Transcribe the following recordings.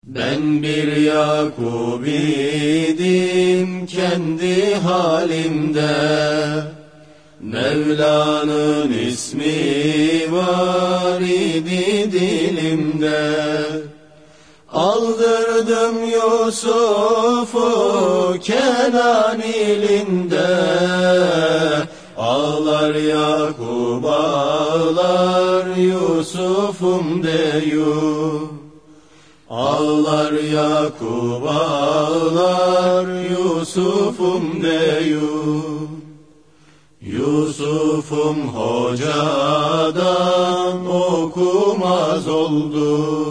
Ben bir Yakub idim kendi halimde, Mevla'nın ismi var idi dilimde. Aldırdım Yusuf'u Kenan ilinde, ağlar Yakub ağlar Yusuf'um deyu. Ağlar Yakub ağlar Yusuf'um deyu. Yusuf'um hocadan okumaz oldu,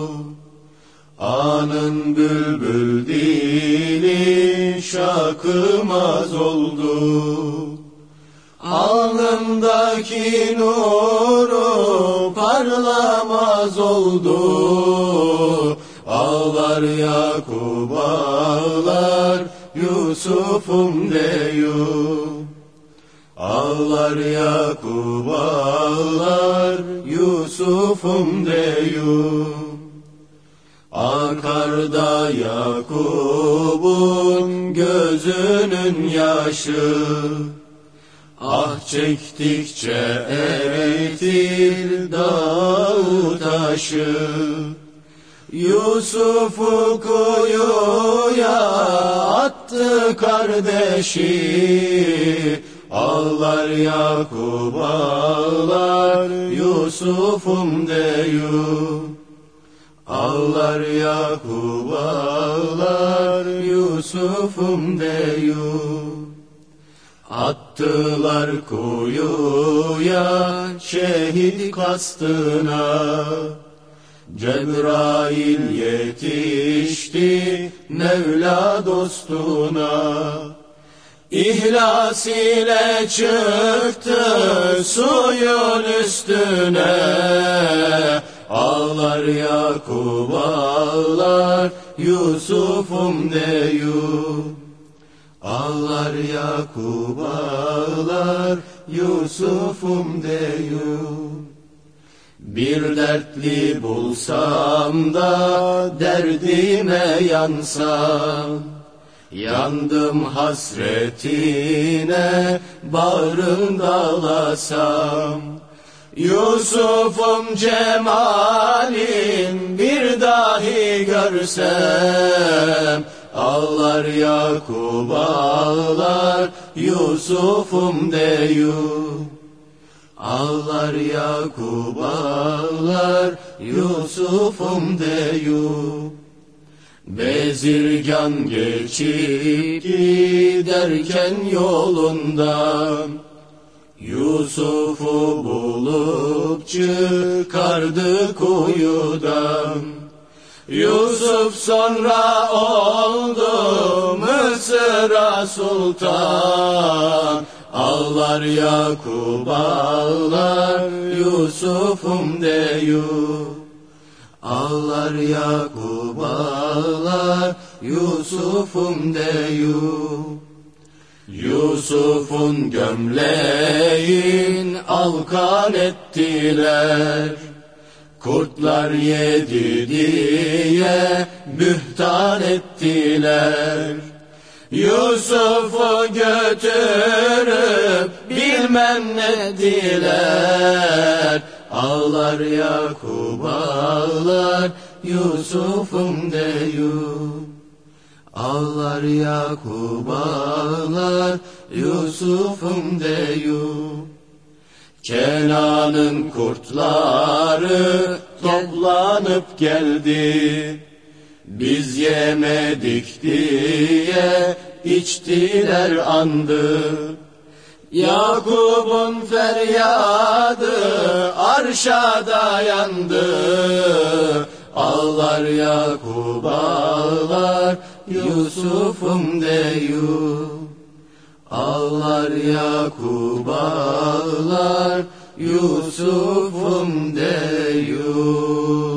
anın bülbül dili şakımaz oldu. Alnındaki nuru parlamaz oldu, ağlar Yakub ağlar Yusuf'um deyu. Ağlar Yakub ağlar Yusuf'um deyu. Akar da Yakub'un gözünün yaşı, ah çektikçe eritir dağ taşı. Yusuf'u kuyuya attı kardeşi, ağlar Yakub ağlar Yusuf'um deyu. Ağlar Yakub ağlar Yusuf'um deyu. Attılar kuyuya şehit kastına, Cebrail yetişti Mevla dostuna. İhlas ile çıktı suyun üstüne, ağlar Yakub ağlar Yusuf'um deyu. Ağlar Yakub ağlar Yusuf'um deyu. Bir dertli bulsam da derdime yansam, yandım hasretine bağrımda ağlasam. Yusuf'um cemalin bir dahi görsem, ağlar Yakub ağlar Yusuf'um deyu. Ağlar Yakub ağlar Yusuf'um deyu. Bezirgan geçip giderken yolundan, Yusuf'u bulup çıkardı kuyudan. Yusuf sonra oldu Mısır'a sultan, ağlar Yakub ağlar Yusuf'um deyu. Ağlar Yakub ağlar Yusuf'um deyu. Yusuf'un gömleğin alkan ettiler, kurtlar yedi diye bühtan ettiler. Yusuf'u götürüp bilmem ne diler, ağlar Yakub ağlar Yusuf'um deyu. Ağlar Yakub ağlar Yusuf'um deyu. Kenan'ın kurtları toplanıp geldi, biz yemedik diye içtiler andı. Yakub'un feryadı arşa dayandı, ağlar Yakub ağlar Yusuf'um deyu. Ağlar Yakub ağlar Yusuf'um deyu.